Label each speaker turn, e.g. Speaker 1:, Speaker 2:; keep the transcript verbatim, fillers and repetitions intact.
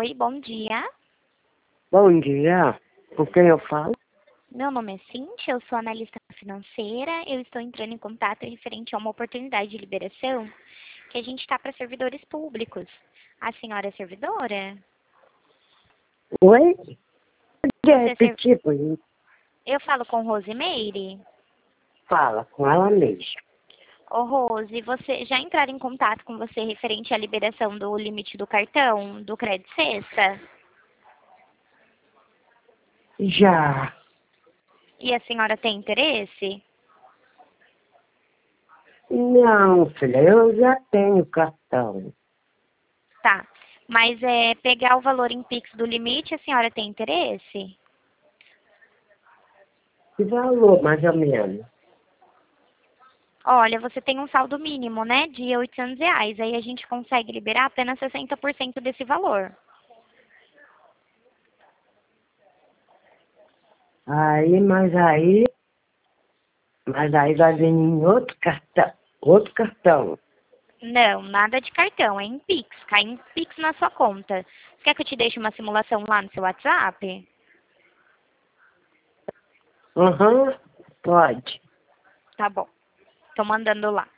Speaker 1: Oi, bom dia.
Speaker 2: Bom dia, com quem eu falo?
Speaker 1: Meu nome é Cintia, eu sou analista financeira. Eu estou entrando em contato referente a uma oportunidade de liberação que a gente está para servidores públicos. A senhora é servidora?
Speaker 2: Oi? Pode
Speaker 1: Você é ser...
Speaker 2: repetir, por favor?
Speaker 1: Eu falo com Rosimeire?
Speaker 2: Fala com ela mesmo.
Speaker 1: Ô Rose, você já entraram em contato com você referente à liberação do limite do cartão, do Crédito Sexta?
Speaker 2: Já.
Speaker 1: E a senhora tem interesse?
Speaker 2: Não, filha, eu já tenho cartão.
Speaker 1: Tá. Mas é pegar o valor em Pix do limite, a senhora tem interesse?
Speaker 2: Que valor, mais ou menos?
Speaker 1: Olha, você tem um saldo mínimo, né, de oitocentos reais. Aí a gente consegue liberar apenas sessenta por cento desse valor.
Speaker 2: Aí, mas aí, mas aí vai vir em outro cartão. Outro cartão.
Speaker 1: Não, nada de cartão, é em Pix. Cai em Pix na sua conta. Quer que eu te deixe uma simulação lá no seu WhatsApp?
Speaker 2: Aham, pode.
Speaker 1: Tá bom. Tô mandando lá.